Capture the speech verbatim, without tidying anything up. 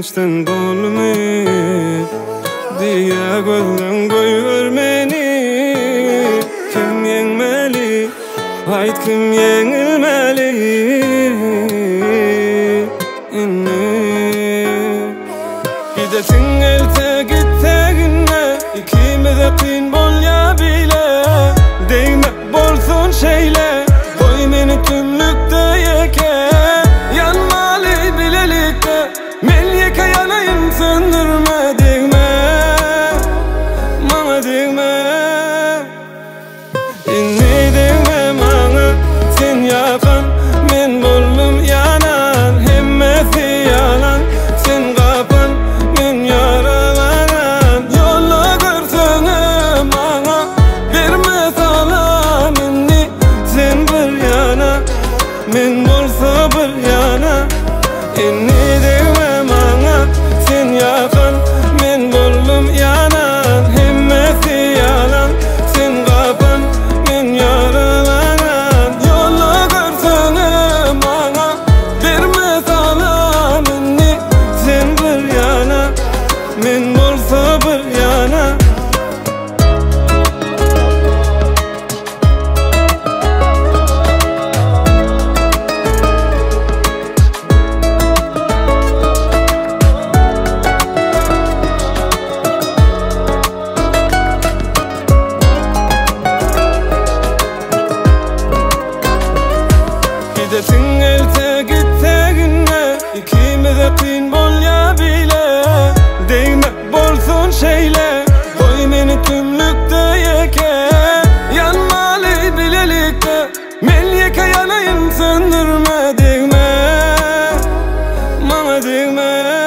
tinçten bolmy diye gözden koyur meni. Kim yengmeli, hayt kim yengilmeli? Gidesin elte gitteginne, ikimiz de kıyın bol ya bile. Değme bolsun şeyle, koy meni tümlükte yeke. Yanmalı bilelikte, men yeke yanayım söndürme. Değme, bana değme. İnni değme bana, sen yakan, men boldum yanan. Hemmesi yalan, sen kapan, men yaralanan. Yolla görsene bana, verme salam inni. Sen bir yana, men bolsa bir yana. İnni değme bana, sen yakan, men boldum yanan. Hemmesi yalan, sen kapan, men yaralanan. Yolla görsene bana, verme salam inni. Sen bir yana, men bolsa bir yana. Gidesin elte gitteginne, ikimiz de kıyın bol ya bile. Değme bolsun şeyle, koy meni tümlükte yeke. Yanmalı bilelikte, men yeke yanayım söndürme. Değme, bana değme.